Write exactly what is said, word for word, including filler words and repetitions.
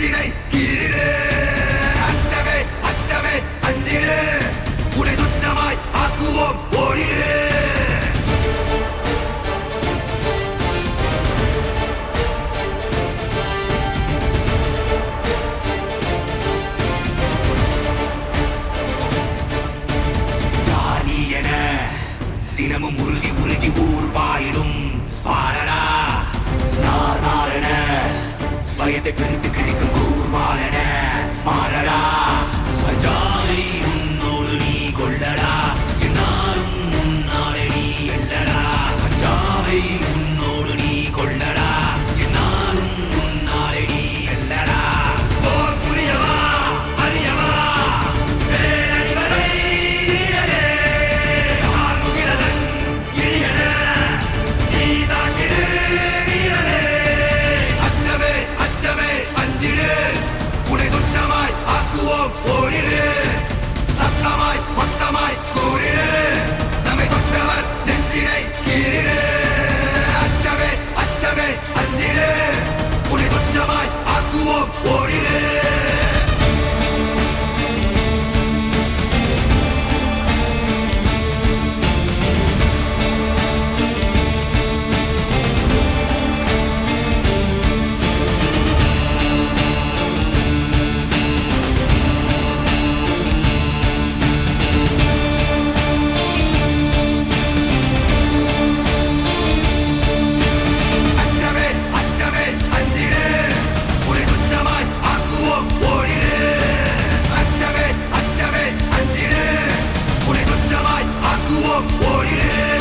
நெஞ்சினை கீழிடு அச்சமே அச்சமே அஞ்சிடு உனை துச்சமாய் ஆக்குவோம் ஓடிடு தினமும் உருகி உருகி ஊர் பாயிடும் பாரடா நார் நாரண பயத்தை பிரித்து கிழிக்கும் கூர்வாளன மாறடா அஞ்சாலை உன்னோடு நீ கொள்ளடா என்னாலும் முன்னாலே நீ எள்ளடா அஞ்சாலை உன்னோடு நீ கொள்ளடா என்னாலும் முன்னாலே நீ எள்ளடா போர் புரியவா அறியவா ஓடிடு சத்தமாய் மொத்தமாய் கூறிடு நம்மை தொட்டவர் நெஞ்சினை கீழிடு அச்சமே அச்சமே அஞ்சிடு உனை துச்சமாய் ஆக்குவோம் ஓடிடு ஓடிடு